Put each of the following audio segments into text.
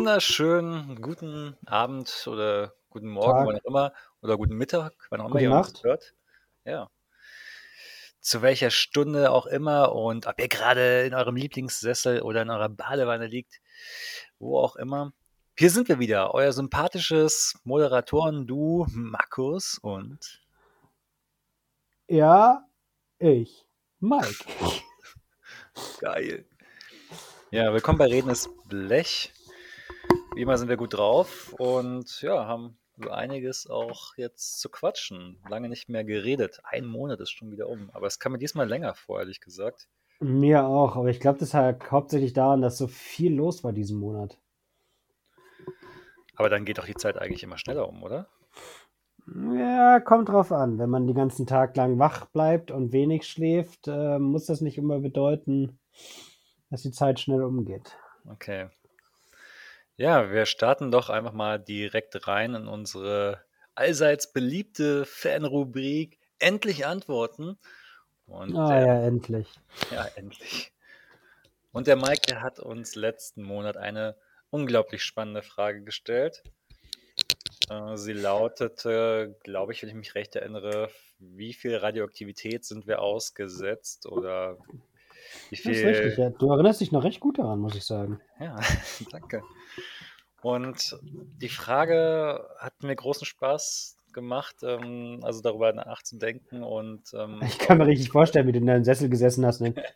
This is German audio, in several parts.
wunderschönen guten Abend oder guten Morgen, wann Tag, auch immer, oder guten Mittag, wann auch immer gute ihr uns Nacht. hört. Ja, zu welcher Stunde auch immer und ob ihr gerade in eurem Lieblingssessel oder in eurer Badewanne liegt, wo auch immer. Hier sind wir wieder, euer sympathisches Moderatoren-Duo Markus und Ja, ich, Mike. geil. Ja, willkommen bei Reden ist Blech. Wie immer sind wir gut drauf und ja, haben so einiges auch jetzt zu quatschen. Lange nicht mehr geredet. Ein Monat ist schon wieder um. Aber es kam mir diesmal länger vor, ehrlich gesagt. Mir auch, aber ich glaube, das lag hauptsächlich daran, dass so viel los war diesen Monat. Aber dann geht doch die Zeit eigentlich immer schneller um, oder? Ja, kommt drauf an. Wenn man den ganzen Tag lang wach bleibt und wenig schläft, muss das nicht immer bedeuten, dass die Zeit schnell umgeht. Okay. Ja, wir starten doch einfach mal direkt rein in unsere allseits beliebte Fanrubrik Endlich Antworten. Und Ah ja, endlich. ja, endlich. Und der Mike, der hat uns letzten Monat eine unglaublich spannende Frage gestellt. Sie lautete, glaube ich, wenn ich mich recht erinnere, wie viel Radioaktivität sind wir ausgesetzt oder wie Das ist richtig, viel. ja. Du erinnerst dich noch recht gut daran, muss ich sagen. Ja, danke. Und die Frage hat mir großen Spaß gemacht, also darüber nachzudenken und Ich kann mir warum. richtig vorstellen, wie du in deinem Sessel gesessen hast. Und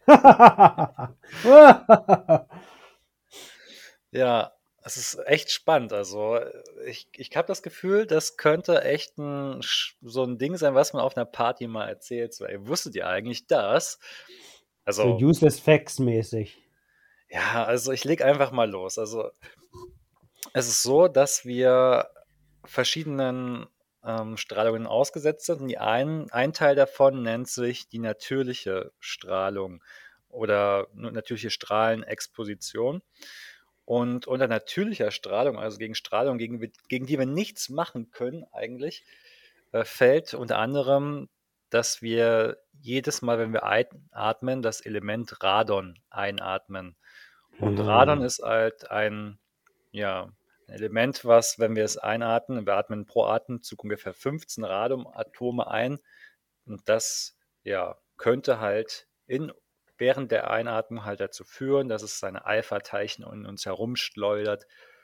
Ja, es ist echt spannend. Also ich habe das Gefühl, das könnte echt so ein Ding sein, was man auf einer Party mal erzählt. So, ey, wusstet ihr eigentlich das? So Also useless facts mäßig. ja, also ich leg einfach mal los. Also es ist so, dass wir verschiedenen Strahlungen ausgesetzt sind. Und ein Teil davon nennt sich die natürliche Strahlung oder natürliche Strahlenexposition. Und unter natürlicher Strahlung, also gegen Strahlung, gegen die wir nichts machen können eigentlich, fällt unter anderem, dass wir jedes Mal, wenn wir atmen, das Element Radon einatmen. Und Radon Hm. ist halt ja, ein Element, was, wenn wir es einatmen, wir atmen pro Atemzug ungefähr 15 Radonatome ein. Und das, ja, könnte halt während der Einatmung halt dazu führen, dass es seine Alpha-Teilchen um uns herumschleudert.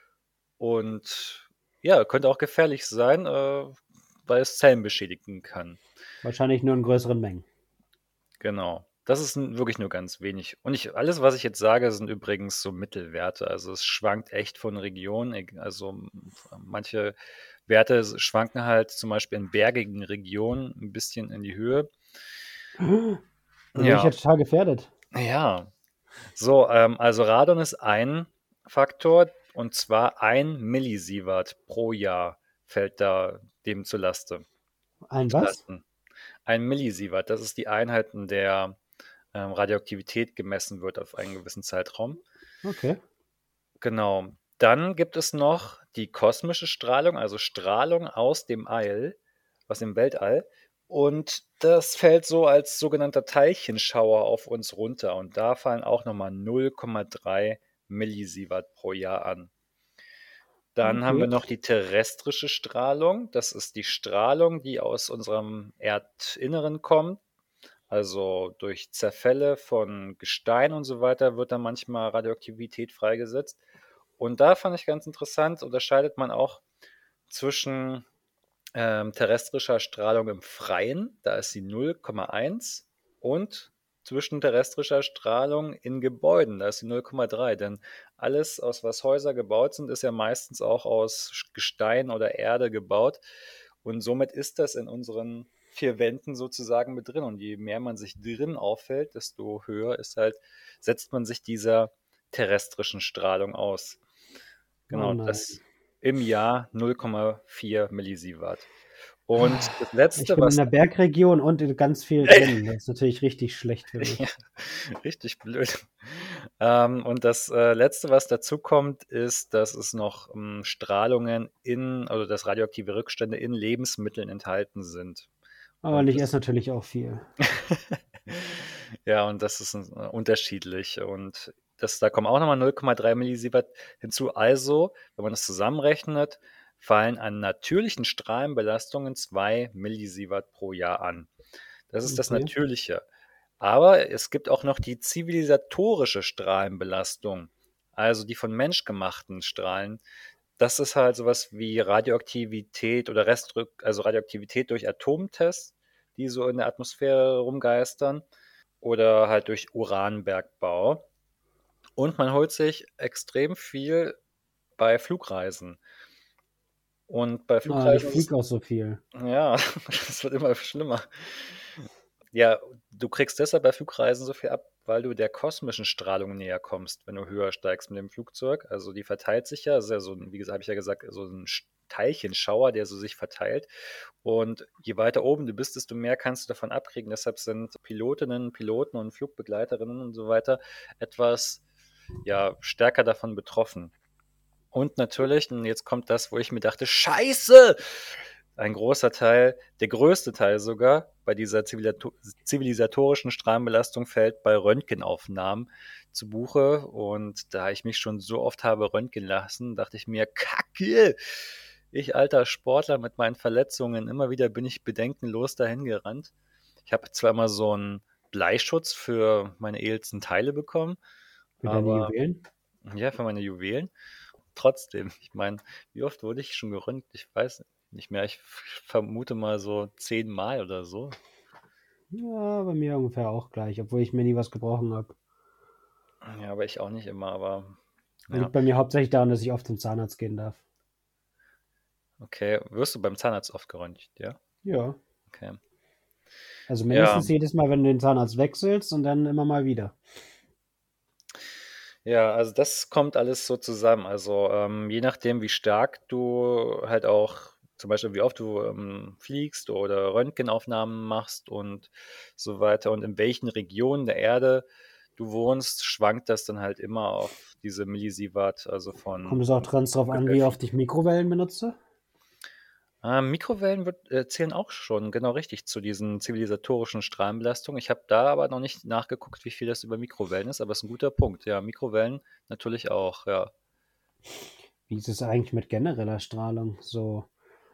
Und ja, könnte auch gefährlich sein, weil es Zellen beschädigen kann. Wahrscheinlich nur in größeren Mengen. Genau. Das ist wirklich nur ganz wenig. Und alles, was ich jetzt sage, sind übrigens so Mittelwerte. Also es schwankt echt von Region. Also manche Werte schwanken halt zum Beispiel in bergigen Regionen ein bisschen in die Höhe. Da bin ich Ja, ja total gefährdet. ja. So, also Radon ist ein Faktor und zwar 1 Millisievert pro Jahr fällt da dem Ein zu was? Lasten. 1 Millisievert, das ist die Einheit, in der Radioaktivität gemessen wird auf einen gewissen Zeitraum. Okay. Genau. Dann gibt es noch die kosmische Strahlung, also Strahlung aus dem Weltall. Und das fällt so als sogenannter Teilchenschauer auf uns runter. Und da fallen auch nochmal 0,3 Millisievert pro Jahr an. Dann haben wir Okay. noch die terrestrische Strahlung. Das ist die Strahlung, die aus unserem Erdinneren kommt. Also durch Zerfälle von Gestein und so weiter wird dann manchmal Radioaktivität freigesetzt. Und da fand ich ganz interessant, unterscheidet man auch zwischen terrestrischer Strahlung im Freien, da ist sie 0,1, und zwischen terrestrischer Strahlung in Gebäuden, da ist sie 0,3. Denn alles, aus was Häuser gebaut sind, ist ja meistens auch aus Gestein oder Erde gebaut. Und somit ist das in unseren vier Wänden sozusagen mit drin. Und je mehr man sich drin auffällt, desto höher setzt man sich dieser terrestrischen Strahlung aus. Oh Genau, nein. das im Jahr 0,4 Millisievert. Und das Ich Letzte, bin in was der Bergregion und in ganz viel drin. Das ist natürlich richtig schlecht für ja, mich. richtig blöd. Und das Letzte, was dazu kommt, ist, dass es noch Strahlungen also dass radioaktive Rückstände in Lebensmitteln enthalten sind. Und Und ich das, esse natürlich auch viel. ja, und das ist unterschiedlich. Und da kommen auch nochmal 0,3 Millisievert hinzu. Also, wenn man das zusammenrechnet, fallen an natürlichen Strahlenbelastungen 2 Millisievert pro Jahr an. Das ist das Okay. Natürliche. Aber es gibt auch noch die zivilisatorische Strahlenbelastung, also die von menschgemachten Strahlen. Das ist halt sowas wie Radioaktivität oder also Radioaktivität durch Atomtests, die so in der Atmosphäre rumgeistern, oder halt durch Uranbergbau. Und man holt sich extrem viel bei Flugreisen. Und bei Ah, ich Flugreisen ist fliege auch so viel. ja, das wird immer schlimmer. Ja, du kriegst deshalb bei Flugreisen so viel ab, weil du der kosmischen Strahlung näher kommst, wenn du höher steigst mit dem Flugzeug. Also die verteilt sich ja, das ist ja so ein, wie gesagt, habe ich ja gesagt, so ein Teilchenschauer, der so sich verteilt. Und je weiter oben du bist, desto mehr kannst du davon abkriegen. Deshalb sind Pilotinnen, Piloten und Flugbegleiterinnen und so weiter etwas, ja, stärker davon betroffen. Und natürlich, und jetzt kommt das, wo ich mir dachte, Scheiße! Ein großer Teil, der größte Teil sogar, bei dieser zivilisatorischen Strahlenbelastung fällt bei Röntgenaufnahmen zu Buche. Und da ich mich schon so oft habe röntgen lassen, dachte ich mir, Kacke! Ich alter Sportler mit meinen Verletzungen, immer wieder bin ich bedenkenlos dahin gerannt. Ich habe zwar immer so einen Bleischutz für meine edelsten Teile bekommen, Für deine aber Juwelen? ja, für meine Juwelen. Trotzdem, ich meine, wie oft wurde ich schon geröntgt? Ich weiß nicht mehr. Ich vermute mal so 10 Mal oder so. Ja, bei mir ungefähr auch gleich, obwohl ich mir nie was gebrochen habe. Ja, aber ich auch nicht immer, aber ja, Liegt bei mir hauptsächlich daran, dass ich oft zum Zahnarzt gehen darf. okay. Wirst du beim Zahnarzt oft geröntgt, ja? Ja. Okay. Also Ja, mindestens jedes Mal, wenn du den Zahnarzt wechselst und dann immer mal wieder. ja, also das kommt alles so zusammen. Also je nachdem, wie stark du halt auch, zum Beispiel wie oft du fliegst oder Röntgenaufnahmen machst und so weiter und in welchen Regionen der Erde du wohnst, schwankt das dann halt immer auf diese Millisievert, also Kommt von es auch ganz drauf an, ungefähr wie vier. oft ich Mikrowellen benutze? Mikrowellen zählen auch schon genau richtig zu diesen zivilisatorischen Strahlenbelastungen. Ich habe da aber noch nicht nachgeguckt, wie viel das über Mikrowellen ist, aber es ist ein guter Punkt. Ja, Mikrowellen natürlich auch, ja. Wie ist es eigentlich mit genereller Strahlung? So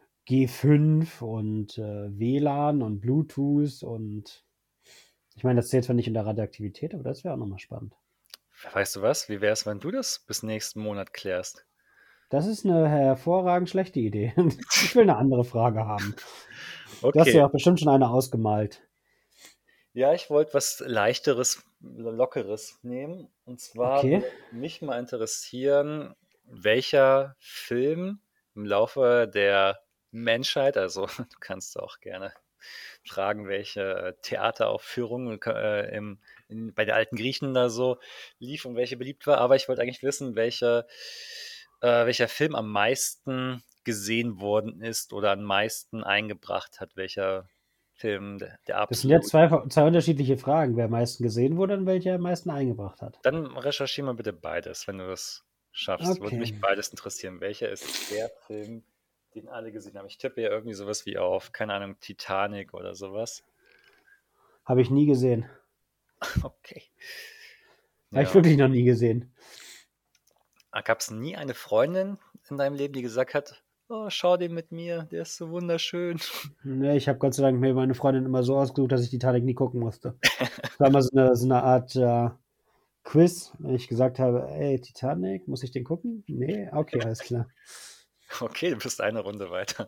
G5 und WLAN und Bluetooth und ich meine, das zählt zwar nicht in der Radioaktivität, aber das wäre auch nochmal spannend. Weißt du was? Wie wäre es, wenn du das bis nächsten Monat klärst? Das ist eine hervorragend schlechte Idee. Ich will eine andere Frage haben. Du hast Okay. ja auch bestimmt schon eine ausgemalt. Ja, ich wollte was Leichteres, Lockeres nehmen. Und zwar Okay. würde mich mal interessieren, welcher Film im Laufe der Menschheit, also du kannst auch gerne fragen, welche Theateraufführung bei den alten Griechen da so lief und welche beliebt war. Aber ich wollte eigentlich wissen, welcher Film am meisten gesehen worden ist oder am meisten eingebracht hat. Welcher Film der Das sind ja absolut. zwei unterschiedliche Fragen. Wer am meisten gesehen wurde und welcher am meisten eingebracht hat. Dann recherchiere mal bitte beides, wenn du das schaffst. Würde Okay. mich beides interessieren. Welcher ist der Film, den alle gesehen haben? Ich tippe ja irgendwie sowas wie auf, keine Ahnung, Titanic oder sowas. Habe ich nie gesehen. Okay. Habe ich Ja. wirklich noch nie gesehen. Gab es nie eine Freundin in deinem Leben, die gesagt hat, oh, schau den mit mir, der ist so wunderschön. Ne, ich habe Gott sei Dank mir meine Freundin immer so ausgesucht, dass ich Titanic nie gucken musste. Es war immer so eine Art Quiz, wenn ich gesagt habe, ey, Titanic, muss ich den gucken? Nee, okay, alles klar. Okay, du bist eine Runde weiter.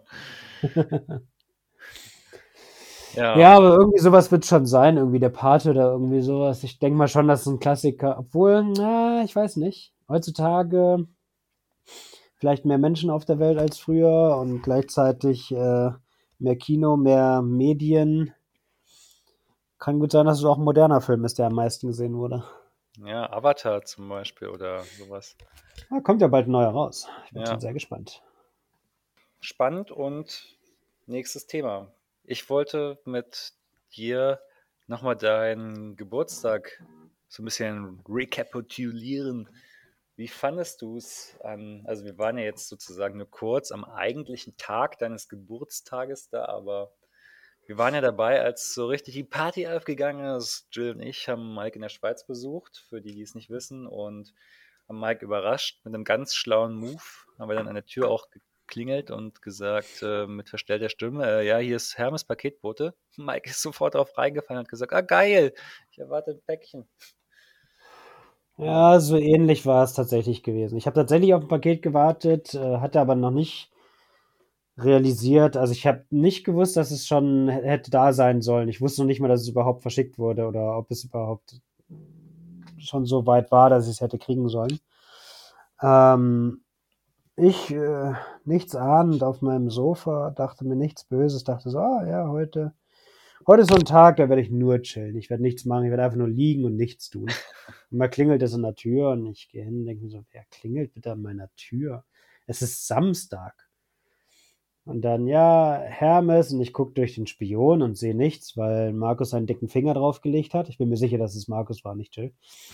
Ja, Ja, aber irgendwie sowas wird schon sein, irgendwie der Pate oder irgendwie sowas. Ich denke mal schon, das ist ein Klassiker. Obwohl, na, ich weiß nicht. Heutzutage vielleicht mehr Menschen auf der Welt als früher und gleichzeitig mehr Kino, mehr Medien. Kann gut sein, dass es auch ein moderner Film ist, der am meisten gesehen wurde. ja, Avatar zum Beispiel oder sowas. Ah, kommt ja bald ein neuer raus. Ich bin schon Ja, sehr gespannt. spannend und nächstes Thema. Ich wollte mit dir nochmal deinen Geburtstag so ein bisschen rekapitulieren. Wie fandest du es also wir waren ja jetzt sozusagen nur kurz am eigentlichen Tag deines Geburtstages da, aber Wir waren ja dabei, als so richtig die Party aufgegangen ist. Jill und ich haben Mike in der Schweiz besucht, für die, die es nicht wissen, und haben Mike überrascht mit einem ganz schlauen Move. Haben wir dann an der Tür auch geklingelt und gesagt, mit verstellter Stimme, ja, hier ist Hermes Paketbote. Mike ist sofort drauf reingefallen und hat gesagt, ah, geil, ich erwarte ein Päckchen. Ja. Ja, so ähnlich war es tatsächlich gewesen. Ich habe tatsächlich auf ein Paket gewartet, hatte aber noch nicht realisiert. Also ich habe nicht gewusst, dass es schon hätte da sein sollen. Ich wusste noch nicht mal, dass es überhaupt verschickt wurde oder ob es überhaupt schon so weit war, dass ich es hätte kriegen sollen. Ähm, ich, nichts ahnend auf meinem Sofa, dachte mir nichts Böses, dachte so, ah ja, heute ist so ein Tag, da werde ich nur chillen. Ich werde nichts machen, ich werde einfach nur liegen und nichts tun. Und mal klingelt es an der Tür und ich gehe hin und denke mir so, wer klingelt bitte an meiner Tür? Es ist Samstag. Und dann, ja, Hermes, und ich gucke durch den Spion und sehe nichts, weil Markus seinen dicken Finger draufgelegt hat. Ich bin mir sicher, dass es Markus war, nicht Jill.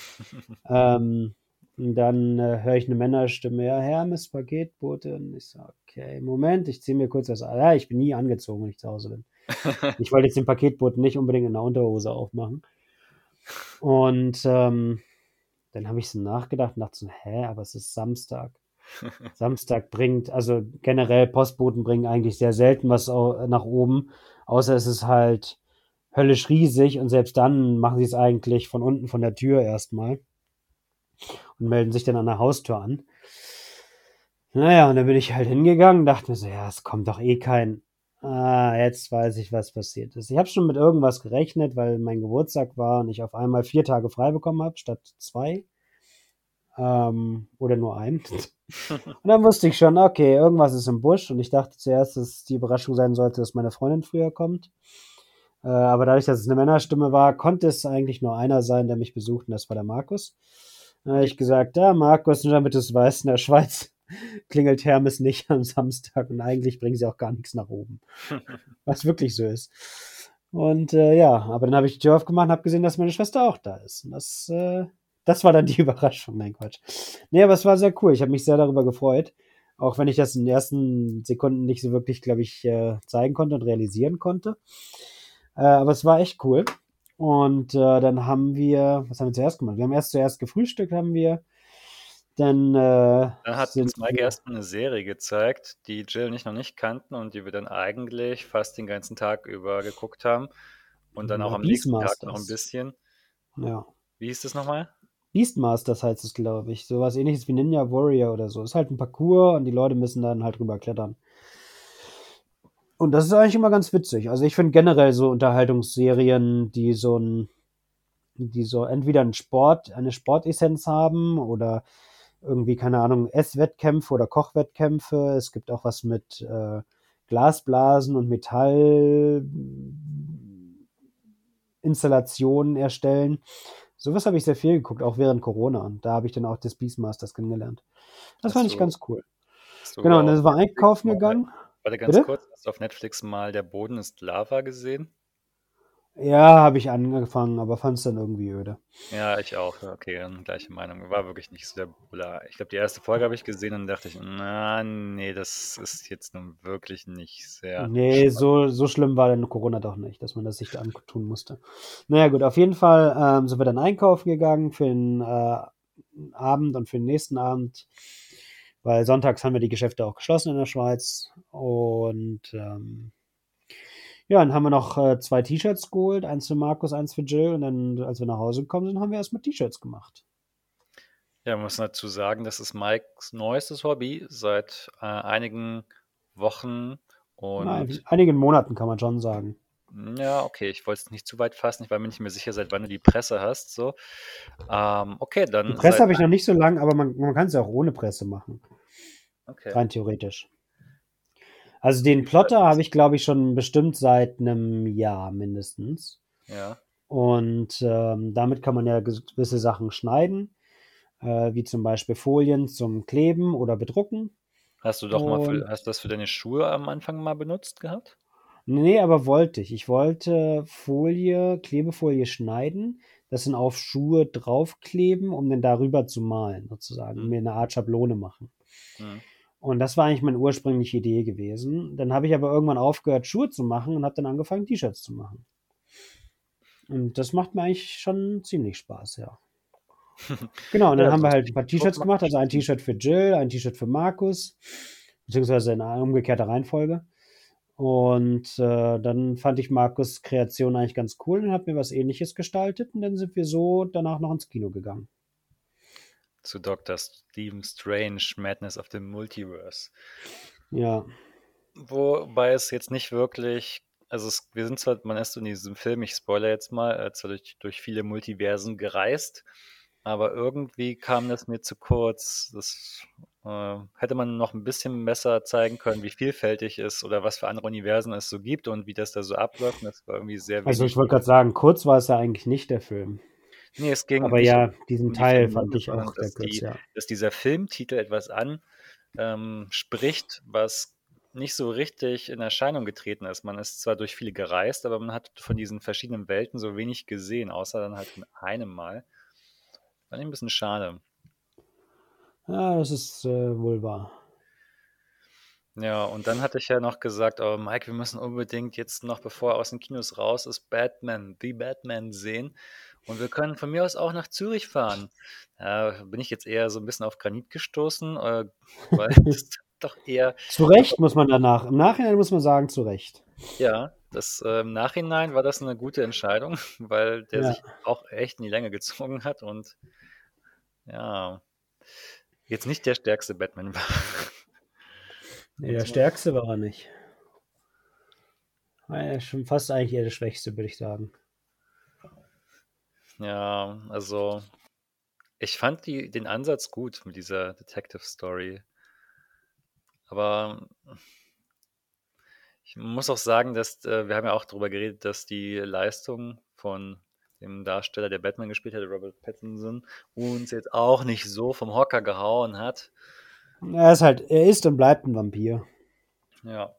Und dann höre ich eine Männerstimme, ja, Hermes, Paketbote. Und ich so, okay, Moment, ich ziehe mir kurz das an. Ja, ich bin nie angezogen, wenn ich zu Hause bin. Ich wollte jetzt den Paketboten nicht unbedingt in der Unterhose aufmachen. Und dann habe ich so nachgedacht und dachte so, hä, aber es ist Samstag. Samstag bringt, also generell Postboten bringen eigentlich sehr selten was nach oben, außer es ist halt höllisch riesig und selbst dann machen sie es eigentlich von unten von der Tür erstmal und melden sich dann an der Haustür an. Naja, und dann bin ich halt hingegangen, dachte mir so, ja, es kommt doch eh kein. Ah, jetzt weiß ich, was passiert ist. Ich habe schon mit irgendwas gerechnet, weil mein Geburtstag war und ich auf einmal 4 Tage frei bekommen habe, statt 2. Oder nur einen. Und dann wusste ich schon, okay, irgendwas ist im Busch. Und ich dachte zuerst, dass die Überraschung sein sollte, dass meine Freundin früher kommt. Aber dadurch, dass es eine Männerstimme war, konnte es eigentlich nur einer sein, der mich besucht, und das war der Markus. Dann habe ich gesagt, ja, Markus, nur damit du es weißt, in der Schweiz klingelt Hermes nicht am Samstag und eigentlich bringen sie auch gar nichts nach oben. Was wirklich so ist. Und ja, aber dann habe ich die Tür aufgemacht und habe gesehen, dass meine Schwester auch da ist. Und das war dann die Überraschung. Nein, Quatsch. Nee, aber es war sehr cool. Ich habe mich sehr darüber gefreut. Auch wenn ich das in den ersten Sekunden nicht so wirklich, glaube ich, zeigen konnte und realisieren konnte. Aber es war echt cool. Und dann haben wir, was haben wir zuerst gemacht? Wir haben zuerst gefrühstückt, haben wir. Dann Dann hat sind uns Mike wir. erst mal 'ne Serie gezeigt, die Jill und ich noch nicht kannten und die wir dann eigentlich fast den ganzen Tag über geguckt haben und dann auch Ja, am nächsten Tag noch 'n Beastmasters. bisschen. Ja. Wie hieß das noch mal? Beastmasters heißt es, glaube ich. Sowas ähnliches wie Ninja Warrior oder so. Ist halt ein Parcours und die Leute müssen dann halt drüber klettern. Und das ist eigentlich immer ganz witzig. Also ich finde generell so Unterhaltungsserien, die so entweder eine Sportessenz haben oder irgendwie, keine Ahnung, Esswettkämpfe oder Kochwettkämpfe. Es gibt auch was mit Glasblasen und Metallinstallationen erstellen. Sowas habe ich sehr viel geguckt, auch während Corona. Und da habe ich dann auch das Beastmasters kennengelernt. Das fand Hast ich du ganz cool. hast du Genau, und auf dann war Netflix einkaufen mal gegangen. warte ganz Bitte? kurz, hast du auf Netflix mal „Der Boden ist Lava" gesehen? Ja, habe ich angefangen, aber fand es dann irgendwie öde. Ja, ich auch. Ja, okay, dann gleiche Meinung. War wirklich nicht so der Brüller. Ich glaube, die erste Folge habe ich gesehen und dachte ich: „Na, ne, das ist jetzt nun wirklich nicht sehr Nee, spannend." so schlimm war denn Corona doch nicht, dass man das sich da antun musste. Naja, gut, auf jeden Fall sind wir dann einkaufen gegangen für den Abend und für den nächsten Abend, weil sonntags haben wir die Geschäfte auch geschlossen in der Schweiz. Und ja, dann haben wir noch 2 T-Shirts geholt, eins für Markus, eins für Jill. Und dann, als wir nach Hause gekommen sind, haben wir erstmal T-Shirts gemacht. Ja, man muss dazu sagen, das ist Mikes neuestes Hobby seit, einigen Wochen und Einigen Monaten kann man schon sagen. ja, okay, ich wollte es nicht zu weit fassen. Ich war mir nicht mehr sicher, seit wann du die Presse hast, so. Okay, Die dann Presse seit habe ich noch nicht so lang, aber man kann es ja auch ohne Presse machen, okay. rein theoretisch. Also Wie den gestaltet Plotter habe das? ich, glaube ich, schon bestimmt seit einem Jahr mindestens. Ja. Und damit kann man ja gewisse Sachen schneiden, wie zum Beispiel Folien zum Kleben oder Bedrucken. Und Hast du das für deine Schuhe am Anfang mal benutzt gehabt? nee, aber wollte ich. Ich wollte Klebefolie schneiden, das dann auf Schuhe draufkleben, um dann darüber zu malen, sozusagen, Mhm, mir eine Art Schablone machen. mhm. Und das war eigentlich meine ursprüngliche Idee gewesen. Dann habe ich aber irgendwann aufgehört, Schuhe zu machen und habe dann angefangen, T-Shirts zu machen. Und das macht mir eigentlich schon ziemlich Spaß, ja. Genau, und dann Ja, haben so wir ist halt ein paar Druck T-Shirts macht gemacht, also ein Sinn. T-Shirt für Jill, ein T-Shirt für Markus, beziehungsweise in umgekehrter Reihenfolge. Und dann fand ich Markus' Kreation eigentlich ganz cool und habe mir was Ähnliches gestaltet. Und dann sind wir so danach noch ins Kino gegangen. Zu Dr. Stephen Strange, Madness of the Multiverse. Ja, Wobei es jetzt nicht wirklich, also wir sind zwar, man ist so in diesem Film, ich spoilere jetzt mal, zwar durch viele Multiversen gereist, aber irgendwie kam das mir zu kurz. Das hätte man noch ein bisschen besser zeigen können, wie vielfältig es oder was für andere Universen es so gibt und wie das da so abläuft. Und das war irgendwie sehr also ich wenig. wollte gerade sagen, kurz war es ja eigentlich nicht der Film. Nee, es ging Aber nicht ja, diesen um die Teil fand Filmlänge, ich sondern auch sehr kurz, ja. dass dieser Filmtitel etwas spricht, was nicht so richtig in Erscheinung getreten ist. Man ist zwar durch viele gereist, aber man hat von diesen verschiedenen Welten so wenig gesehen, außer dann halt in einem Mal. Fand ich ein bisschen schade. Ja, das ist wohl wahr. Ja, und dann hatte ich ja noch gesagt, oh Mike, wir müssen unbedingt jetzt noch, bevor er aus den Kinos raus ist, The Batman sehen. Und wir können von mir aus auch nach Zürich fahren. Ja, bin ich jetzt eher so ein bisschen auf Granit gestoßen, weil das doch eher, Zu doch, Recht muss man danach. Im Nachhinein muss man sagen, zu Recht. ja, im Nachhinein war das eine gute Entscheidung, weil der Ja. sich auch echt in die Länge gezogen hat und ja, jetzt nicht der stärkste Batman war. Nee, der Muss man Stärkste war er nicht. Er ist schon fast eigentlich eher der Schwächste, würde ich sagen. Ja, also ich fand den Ansatz gut mit dieser Detective Story. Aber ich muss auch sagen, dass wir haben ja auch darüber geredet, dass die Leistung von dem Darsteller, der Batman gespielt hat, Robert Pattinson, uns jetzt auch nicht so vom Hocker gehauen hat. Er ist und bleibt ein Vampir. Ja,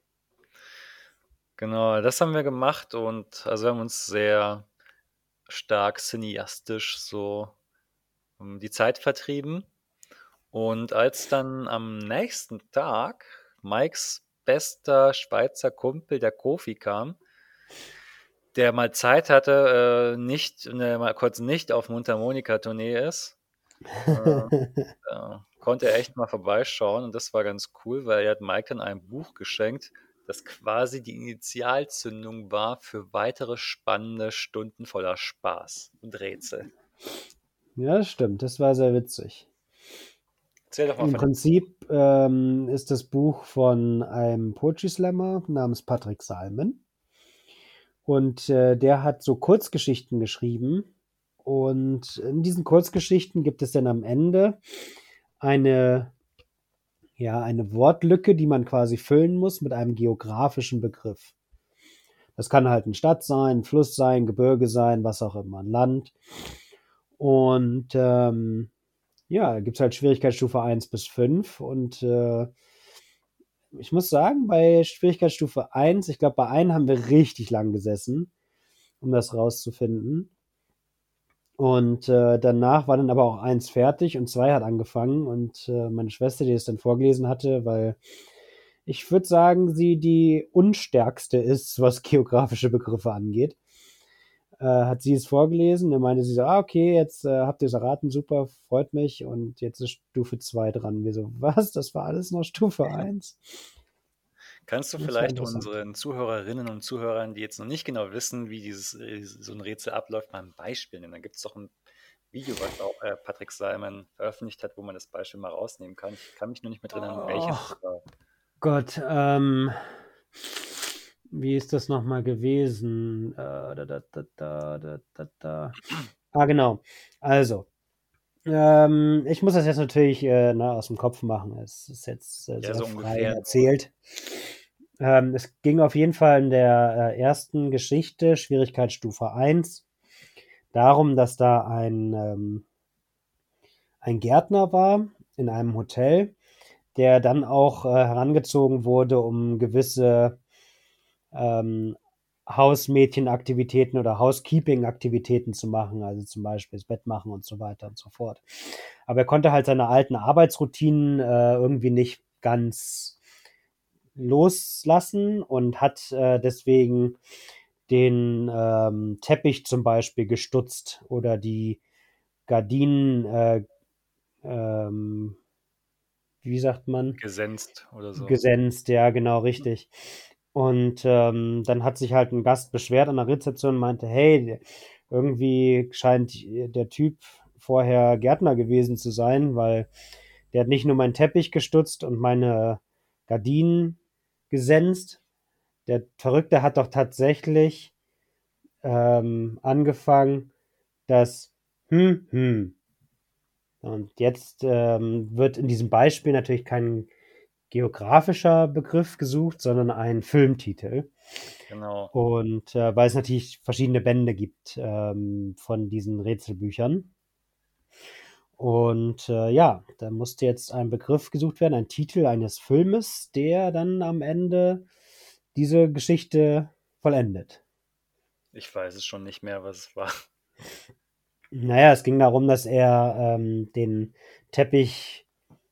genau, das haben wir gemacht und also wir haben uns sehr stark cineastisch so die Zeit vertrieben. Und als dann am nächsten Tag Mikes bester Schweizer Kumpel, der Kofi, kam, der mal Zeit hatte, mal kurz nicht auf Mundharmonika-Tournee ist, äh, konnte er echt mal vorbeischauen und das war ganz cool, weil er hat Mike dann ein Buch geschenkt, das quasi die Initialzündung war für weitere spannende Stunden voller Spaß und Rätsel. Ja, das stimmt. Das war sehr witzig. Erzähl doch mal Im von dem. Prinzip ist das Buch von einem Poetry Slammer namens Patrick Salmon. Und der hat so Kurzgeschichten geschrieben. Und in diesen Kurzgeschichten gibt es dann am Ende eine, ja, eine Wortlücke, die man quasi füllen muss mit einem geografischen Begriff. Das kann halt eine Stadt sein, ein Fluss sein, Gebirge sein, was auch immer, ein Land. Und ja, da gibt es halt Schwierigkeitsstufe 1 bis 5. Und ich muss sagen, bei Schwierigkeitsstufe 1, ich glaube, bei einem haben wir richtig lang gesessen, um das rauszufinden. Und danach war dann aber auch eins fertig und 2 hat angefangen. Und meine Schwester, die es dann vorgelesen hatte, weil ich würde sagen, sie die unstärkste ist, was geografische Begriffe angeht, hat sie es vorgelesen. Dann meinte sie so, ah, okay, jetzt habt ihr es erraten, super, freut mich. Und jetzt ist Stufe 2 dran. Wir so, was? Das war alles noch Stufe 1? Kannst du Das war vielleicht interessant. unseren Zuhörerinnen und Zuhörern, die jetzt noch nicht genau wissen, wie so ein Rätsel abläuft, mal ein Beispiel nennen? Da gibt es doch ein Video, was auch Patrick Simon veröffentlicht hat, wo man das Beispiel mal rausnehmen kann. Ich kann mich nur nicht mehr drin erinnern, welches Oh es war. Gott, wie ist das nochmal gewesen? Ah, genau. Also, ich muss das jetzt natürlich aus dem Kopf machen. Es ist jetzt Ja, sehr so frei ungefähr nur. erzählt. Es ging auf jeden Fall in der ersten Geschichte, Schwierigkeitsstufe 1, darum, dass da ein Gärtner war in einem Hotel, der dann auch herangezogen wurde, um gewisse ähm, Hausmädchenaktivitäten oder Housekeeping-Aktivitäten zu machen, also zum Beispiel das Bett machen und so weiter und so fort. Aber er konnte halt seine alten Arbeitsroutinen irgendwie nicht ganz loslassen und hat deswegen den Teppich zum Beispiel gestutzt oder die Gardinen, wie sagt man, Gesenzt oder so. gesenzt, ja, genau, richtig. Und dann hat sich halt ein Gast beschwert an der Rezeption und meinte, hey, irgendwie scheint der Typ vorher Gärtner gewesen zu sein, weil der hat nicht nur meinen Teppich gestutzt und meine Gardinen gesenzt. Der Verrückte hat doch tatsächlich angefangen, das Und jetzt wird in diesem Beispiel natürlich kein geografischer Begriff gesucht, sondern ein Filmtitel. Genau. Und weil es natürlich verschiedene Bände gibt von diesen Rätselbüchern. Und ja, da musste jetzt ein Begriff gesucht werden, ein Titel eines Filmes, der dann am Ende diese Geschichte vollendet. Ich weiß es schon nicht mehr, was es war. Naja, es ging darum, dass er den Teppich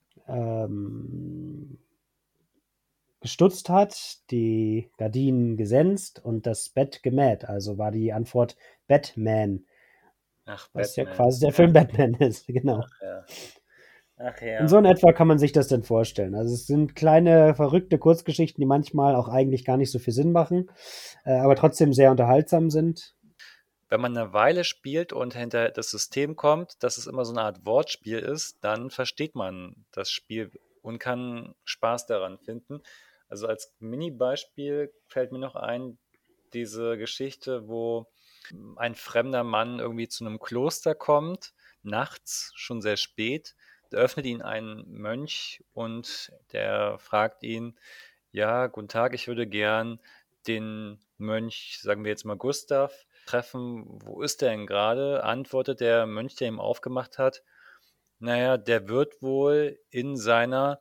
ähm, gestutzt hat, die Gardinen gesenzt und das Bett gemäht. Also war die Antwort Batman, Ach, was ja Batman. quasi der Film Batman ist, genau. Ach ja. Ach Und ja. so in etwa kann man sich das dann vorstellen. Also es sind kleine, verrückte Kurzgeschichten, die manchmal auch eigentlich gar nicht so viel Sinn machen, aber trotzdem sehr unterhaltsam sind. Wenn man eine Weile spielt und hinter das System kommt, dass es immer so eine Art Wortspiel ist, dann versteht man das Spiel und kann Spaß daran finden. Also als Mini-Beispiel fällt mir noch ein, diese Geschichte, wo ein fremder Mann irgendwie zu einem Kloster kommt, nachts, schon sehr spät. Da öffnet ihn ein Mönch und der fragt ihn, ja, guten Tag, ich würde gern den Mönch, sagen wir jetzt mal Gustav, treffen. Wo ist der denn gerade? Antwortet der Mönch, der ihm aufgemacht hat. Naja, der wird wohl in seiner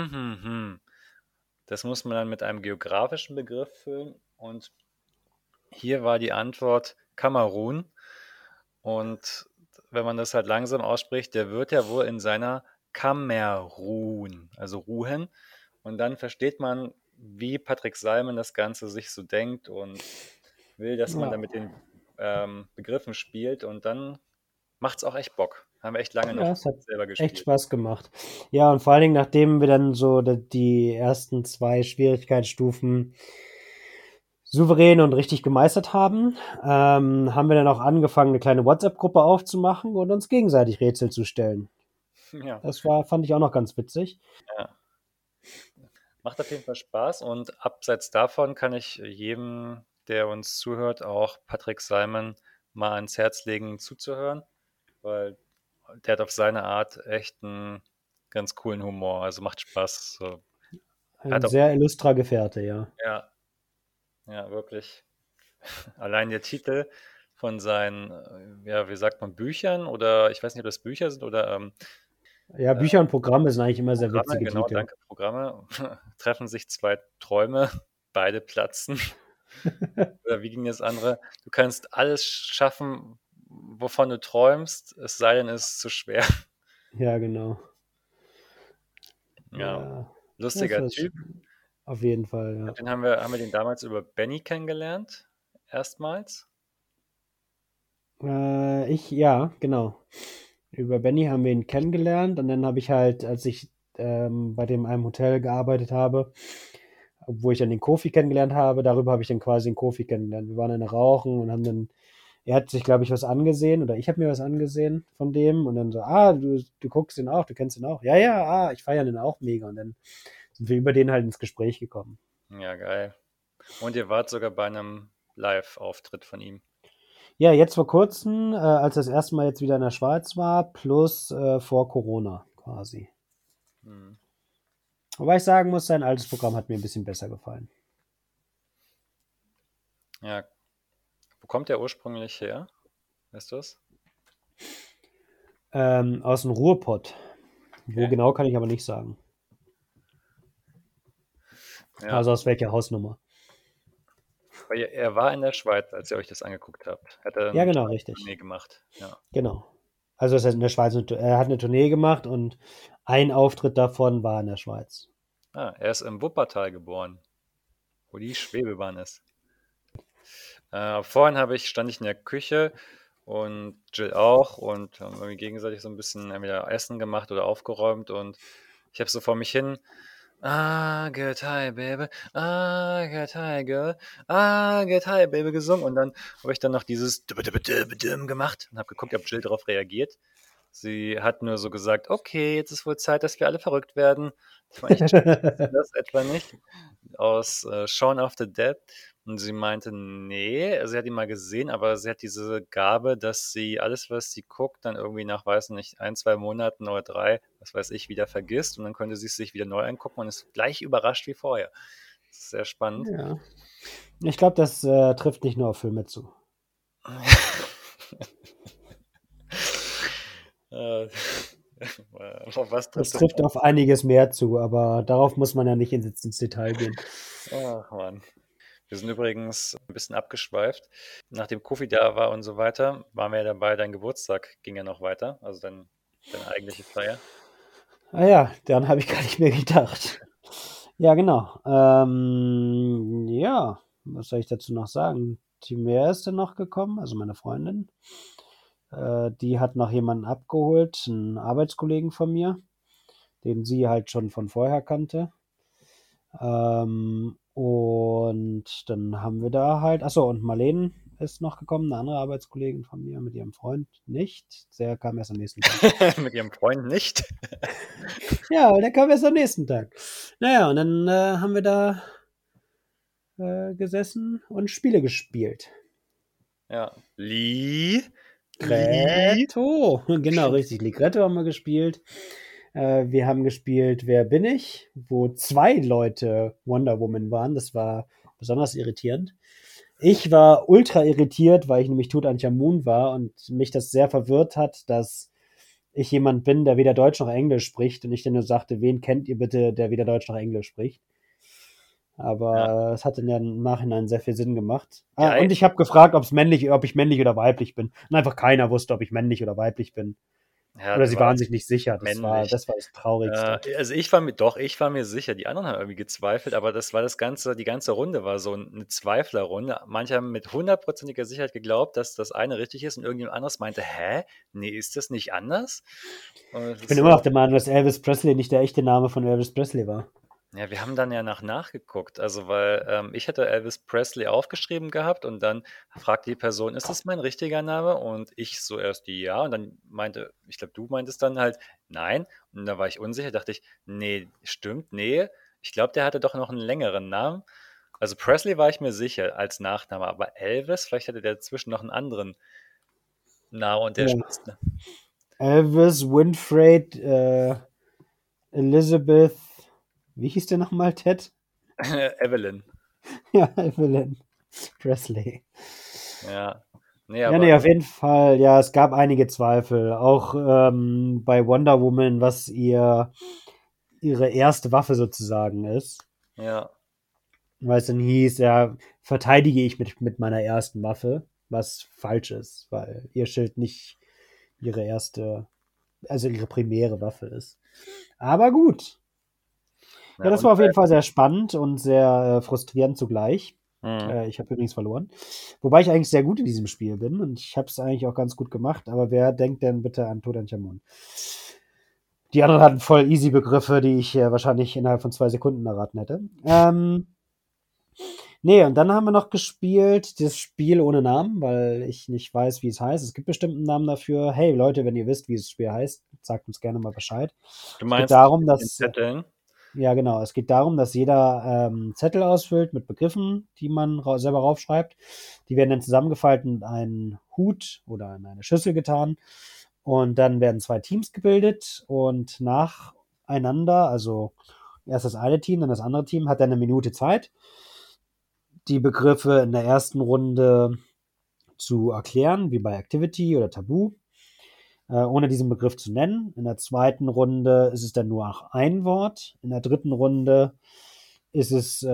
Das muss man dann mit einem geografischen Begriff füllen. Und hier war die Antwort Kamerun. Und wenn man das halt langsam ausspricht, der wird ja wohl in seiner Kamerun, also ruhen. Und dann versteht man, wie Patrick Salmen das Ganze sich so denkt und will, dass man Ja, da mit den Begriffen spielt. Und dann macht es auch echt Bock. Haben wir echt lange ja, noch es hat selber echt gespielt. Spaß gemacht. Ja, und vor allen Dingen, nachdem wir dann so die ersten zwei Schwierigkeitsstufen souverän und richtig gemeistert haben, haben wir dann auch angefangen, eine kleine WhatsApp-Gruppe aufzumachen und uns gegenseitig Rätsel zu stellen. Ja, Das fand ich auch noch ganz witzig. ja. Macht auf jeden Fall Spaß. Und abseits davon kann ich jedem, der uns zuhört, auch Patrick Simon mal ans Herz legen, zuzuhören, weil der hat auf seine Art echt einen ganz coolen Humor. Also macht Spaß. So. Er Ein hat auch, sehr illustrer Gefährte, ja. ja, ja, wirklich. Allein der Titel von seinen, ja, wie sagt man, Büchern oder ich weiß nicht, ob das Bücher sind oder Ja, Bücher und Programme sind eigentlich immer sehr Programme, witzige genau, Titel. danke, Programme. Treffen sich zwei Träume, beide platzen. Oder wie ging das andere? Du kannst alles schaffen, wovon du träumst, es sei denn, es ist zu schwer. Ja, genau. Ja, Ja, das lustiger war Typ. auf jeden Fall, ja. Den haben wir den damals über Benny kennengelernt, erstmals. Ja, genau. Über Benny haben wir ihn kennengelernt und dann habe ich halt, als ich bei dem einem Hotel gearbeitet habe, wo ich dann den Kofi kennengelernt habe, darüber habe ich dann quasi den Kofi kennengelernt. Wir waren dann rauchen und haben dann, er hat sich, glaube ich, was angesehen oder ich habe mir was angesehen von dem und dann so, du guckst ihn auch, du kennst ihn auch. Ja, ja, ich feiere den auch mega und dann sind wir über den halt ins Gespräch gekommen. Ja, geil. Und ihr wart sogar bei einem Live-Auftritt von ihm. Ja, jetzt vor kurzem, als das erste Mal jetzt wieder in der Schweiz war, plus vor Corona quasi. Hm. Wobei ich sagen muss, sein altes Programm hat mir ein bisschen besser gefallen. Ja, wo kommt der ursprünglich her? Weißt du es? Aus dem Ruhrpott. Wo Okay. genau, kann ich aber nicht sagen. Ja, Also aus welcher Hausnummer. weil er war in der Schweiz, als ihr euch das angeguckt habt. Hat er Ja, eine genau, Tournee richtig. gemacht. Ja. Genau. Also das heißt in der Schweiz, er hat eine Tournee gemacht und ein Auftritt davon war in der Schweiz. Er ist im Wuppertal geboren, wo die Schwebebahn ist. Vorhin stand ich in der Küche und Jill auch und haben irgendwie gegenseitig so ein bisschen entweder Essen gemacht oder aufgeräumt und ich habe so vor mich hin, get high, baby, get high, girl, get high, baby gesungen und dann habe ich dann noch dieses gemacht und habe geguckt, ob Jill darauf reagiert. Sie hat nur so gesagt, okay, jetzt ist wohl Zeit, dass wir alle verrückt werden. Ich meine, ich wusste das etwa nicht aus Shaun of the Dead. Und sie meinte, nee, sie hat ihn mal gesehen, aber sie hat diese Gabe, dass sie alles, was sie guckt, dann irgendwie nach, weiß nicht, 1, 2 Monaten oder 3, was weiß ich, wieder vergisst. Und dann könnte sie es sich wieder neu angucken und ist gleich überrascht wie vorher. Das ist sehr spannend. Ja. Ich glaube, das trifft nicht nur auf Filme zu. Auf was Das trifft trifft auf einiges mehr zu, aber darauf muss man ja nicht ins Detail gehen. Ach Mann. Wir sind übrigens ein bisschen abgeschweift. Nachdem Kofi da war und so weiter, waren wir ja dabei, dein Geburtstag ging ja noch weiter, also deine eigentliche Feier. Ah ja, daran habe ich gar nicht mehr gedacht. Ja, genau. Ja, was soll ich dazu noch sagen? Timea ist dann noch gekommen, also meine Freundin. Die hat noch jemanden abgeholt, einen Arbeitskollegen von mir, den sie halt schon von vorher kannte. Und dann haben wir da halt, achso, und Marlene ist noch gekommen, eine andere Arbeitskollegin von mir mit ihrem Freund nicht. Der kam erst am nächsten Tag. Mit ihrem Freund nicht. Ja, aber der kam erst am nächsten Tag. Naja, und dann haben wir da gesessen und Spiele gespielt. Ja. Ligretto, genau, richtig. Ligretto haben wir gespielt. Wir haben gespielt Wer bin ich? Wo 2 Leute Wonder Woman waren. Das war besonders irritierend. Ich war ultra irritiert, weil ich nämlich Tutanchamun war und mich das sehr verwirrt hat, dass ich jemand bin, der weder Deutsch noch Englisch spricht und ich dann nur sagte, wen kennt ihr bitte, der weder Deutsch noch Englisch spricht? Ja. Aber es hat im Nachhinein sehr viel Sinn gemacht. Ja, Und ich habe gefragt, ob ich männlich oder weiblich bin. Und einfach keiner wusste, ob ich männlich oder weiblich bin. ja, Oder du sie waren warst sich nicht sicher. männlich. Das Traurigste. Also ich war mir sicher. Die anderen haben irgendwie gezweifelt, aber die ganze Runde war so eine Zweiflerrunde. Manche haben mit 100%iger Sicherheit geglaubt, dass das eine richtig ist und irgendjemand anderes meinte, hä? Nee, ist das nicht anders? Und es Ich ist bin immer so, noch der Meinung, dass Elvis Presley nicht der echte Name von Elvis Presley war. ja, wir haben dann ja nachgeguckt. Also, weil ich hatte Elvis Presley aufgeschrieben gehabt und dann fragte die Person, ist das mein richtiger Name? Und ich so erst die ja. Und dann meinte, ich glaube, du meintest dann halt nein. Und da war ich unsicher, dachte ich, nee, stimmt, nee. Ich glaube, der hatte doch noch einen längeren Namen. Also Presley war ich mir sicher als Nachname, aber Elvis, vielleicht hatte der dazwischen noch einen anderen Namen und der Ja. Spitzname. Elvis, Winfred, Elizabeth, wie hieß der nochmal, Ted? Evelyn. Ja, Evelyn Presley. Ja. Nee, Ja, aber nee, auf jeden Fall. Ja, es gab einige Zweifel. Auch bei Wonder Woman, was ihre erste Waffe sozusagen ist. ja. Weil es dann hieß, ja, verteidige ich mit meiner ersten Waffe, was falsch ist, weil ihr Schild nicht ihre erste, also ihre primäre Waffe ist. Aber gut. Ja, Ja, das und war auf jeden Fall sehr spannend und sehr frustrierend zugleich. mhm. Ich habe übrigens verloren. Wobei ich eigentlich sehr gut in diesem Spiel bin und ich habe es eigentlich auch ganz gut gemacht. Aber wer denkt denn bitte an Tutanchamun? Die anderen hatten voll easy Begriffe, die ich wahrscheinlich innerhalb von 2 Sekunden erraten hätte. Nee, und dann haben wir noch gespielt, das Spiel ohne Namen, weil ich nicht weiß, wie es heißt. Es gibt bestimmt einen Namen dafür. Hey Leute, wenn ihr wisst, wie das Spiel heißt, sagt uns gerne mal Bescheid. Du Es geht meinst das darum, mit den dass Zetteln? ja, genau. Es geht darum, dass jeder Zettel ausfüllt mit Begriffen, die man selber raufschreibt. Die werden dann zusammengefaltet in einen Hut oder in eine Schüssel getan. Und dann werden 2 Teams gebildet und nacheinander, also erst das eine Team, dann das andere Team, hat dann 1 Minute Zeit, die Begriffe in der ersten Runde zu erklären, wie bei Activity oder Tabu, ohne diesen Begriff zu nennen. In der zweiten Runde ist es dann nur noch ein Wort. In der dritten Runde ist es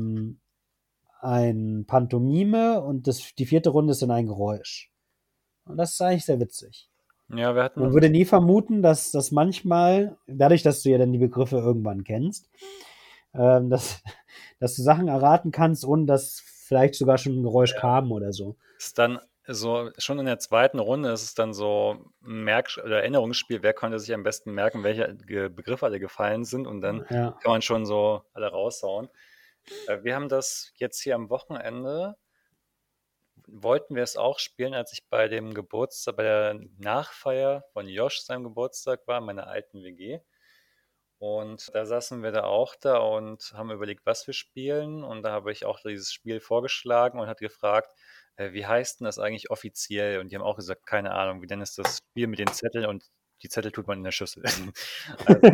ein Pantomime und die vierte Runde ist dann ein Geräusch. Und das ist eigentlich sehr witzig. Ja, wir hatten Man uns würde nie vermuten, dass das manchmal, dadurch, dass du ja dann die Begriffe irgendwann kennst, dass, dass du Sachen erraten kannst, ohne dass vielleicht sogar schon ein Geräusch Ja. kam oder so. Ist dann so schon in der zweiten Runde ist es dann so 'n Merk oder Erinnerungsspiel, wer konnte sich am besten merken, welche Begriffe alle gefallen sind und dann Ja. kann man schon so alle raushauen. Wir haben das jetzt hier am Wochenende wollten wir es auch spielen, als ich bei der Nachfeier von Josh seinem Geburtstag war, in meiner alten WG. Und da saßen wir da auch da und haben überlegt, was wir spielen. Und da habe ich auch dieses Spiel vorgeschlagen und hat gefragt, wie heißt denn das eigentlich offiziell? Und die haben auch gesagt, keine Ahnung, wie denn ist das Spiel mit den Zetteln und die Zettel tut man in der Schüssel. Also,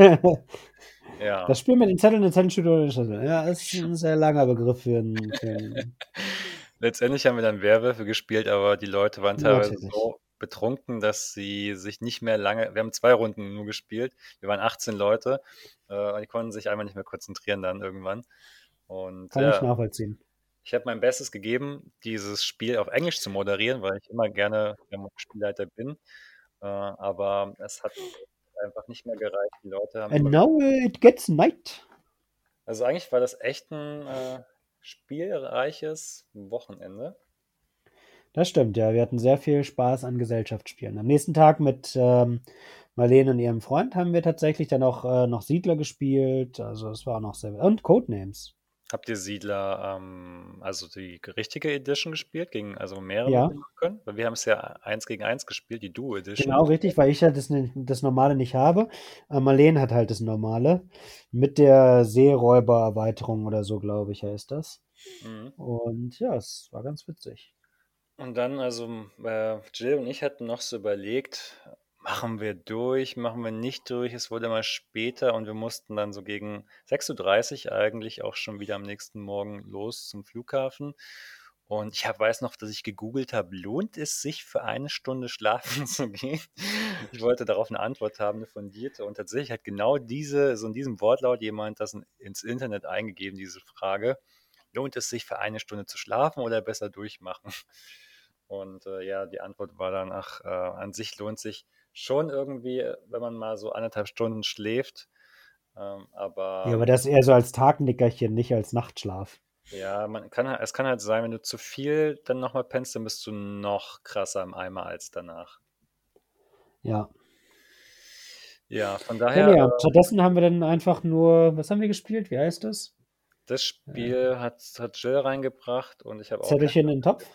ja. Das Spiel mit den Zetteln, den Zettelschüttel oder den Schlüssel. Ja, ist ein sehr langer Begriff für 'n Letztendlich haben wir dann Werwölfe gespielt, aber die Leute waren teilweise natürlich. so betrunken, dass sie sich nicht mehr lange wir haben 2 Runden nur gespielt. Wir waren 18 Leute, und die konnten sich einfach nicht mehr konzentrieren dann irgendwann. Und Kann ich ja, nachvollziehen. ich habe mein Bestes gegeben, dieses Spiel auf Englisch zu moderieren, weil ich immer gerne der Spielleiter bin. Aber es hat einfach nicht mehr gereicht. Die Leute haben And immer now it gets night. also eigentlich war das echt ein spielreiches Wochenende. Das stimmt, ja. Wir hatten sehr viel Spaß an Gesellschaftsspielen. Am nächsten Tag mit Marlene und ihrem Freund haben wir tatsächlich dann auch noch Siedler gespielt. Also es war auch noch sehr. Und Codenames. Habt ihr Siedler, also die richtige Edition gespielt, gegen also mehrere Ja, mitmachen können? Weil wir haben es ja 1 gegen 1 gespielt, die Duo Edition. genau richtig, weil ich ja das Normale nicht habe. Marlene hat halt das Normale. Mit der Seeräuber-Erweiterung oder so, glaube ich, heißt das. Mhm. Und ja, es war ganz witzig. Und dann, also Jill und ich hatten noch so überlegt, machen wir durch, machen wir nicht durch. Es wurde immer später und wir mussten dann so gegen 6:30 Uhr eigentlich auch schon wieder am nächsten Morgen los zum Flughafen. Und weiß noch, dass ich gegoogelt habe, lohnt es sich für eine Stunde schlafen zu gehen? Ich wollte darauf eine Antwort haben, eine fundierte. Und tatsächlich hat genau so in diesem Wortlaut jemand das ins Internet eingegeben, diese Frage. Lohnt es sich für eine Stunde zu schlafen oder besser durchmachen? Und ja, die Antwort war dann, ach, an sich lohnt sich schon irgendwie, wenn man mal so 1,5 Stunden schläft. Ja, Aber aber das eher so als Tagnickerchen, nicht als Nachtschlaf. ja, es kann halt sein, wenn du zu viel dann nochmal pennst, dann bist du noch krasser im Eimer als danach. Ja. Ja, von Ja, daher, ne, und stattdessen haben wir dann einfach nur, was haben wir gespielt? Wie heißt das? das Äh, Spiel hat Jill reingebracht und ich habe auch kein. Zettelchen in den Topf?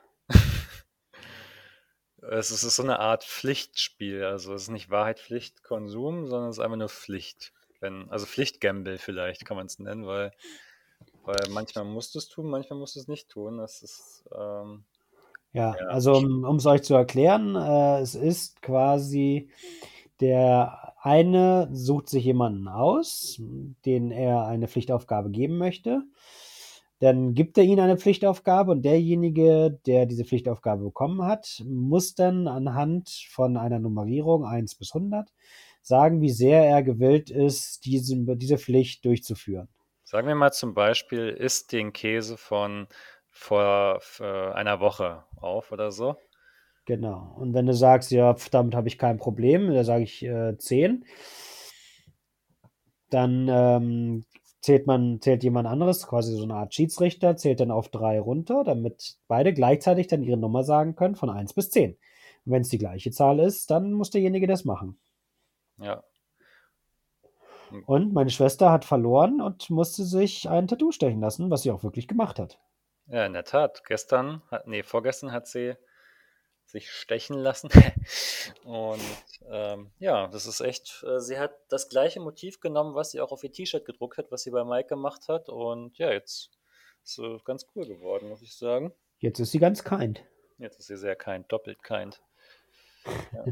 Es ist so eine Art Pflichtspiel. Also es ist nicht Wahrheit, Pflicht, Konsum, sondern es ist einfach nur Pflicht. Also Pflichtgamble vielleicht kann man es nennen, weil manchmal musst du es tun, manchmal musst du es nicht tun. Das ist, Ja, ja, also um es euch zu erklären, es ist quasi, der eine sucht sich jemanden aus, den er eine Pflichtaufgabe geben möchte. Dann gibt er ihnen eine Pflichtaufgabe und derjenige, der diese Pflichtaufgabe bekommen hat, muss dann anhand von einer Nummerierung 1 bis 100 sagen, wie sehr er gewillt ist, diese Pflicht durchzuführen. sagen wir mal zum Beispiel, isst den Käse von vor einer Woche auf oder so. Genau. Und wenn du sagst, ja, damit habe ich kein Problem, da sage ich 10, dann zählt jemand anderes, quasi so eine Art Schiedsrichter, zählt dann auf 3 runter, damit beide gleichzeitig dann ihre Nummer sagen können von 1 bis 10. Und wenn es die gleiche Zahl ist, dann muss derjenige das machen. Ja. Hm, Und meine Schwester hat verloren und musste sich ein Tattoo stechen lassen, was sie auch wirklich gemacht hat. ja, in der Tat. Vorgestern hat sie sich stechen lassen. Und ja, das ist echt, sie hat das gleiche Motiv genommen, was sie auch auf ihr T-Shirt gedruckt hat, was sie bei Mike gemacht hat. Und ja, jetzt ist sie ganz cool geworden, muss ich sagen. Jetzt ist sie ganz kind. Jetzt ist sie sehr kind, doppelt kind. Ja,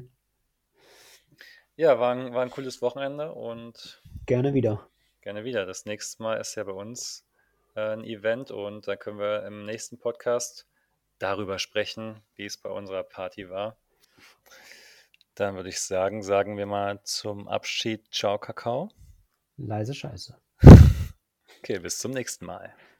ja war ein cooles Wochenende und Gerne wieder. gerne wieder. Das nächste Mal ist ja bei uns ein Event und dann können wir im nächsten Podcast darüber sprechen, wie es bei unserer Party war. Dann würde ich sagen wir mal zum Abschied Ciao, Kakao. Leise Scheiße. Okay, bis zum nächsten Mal.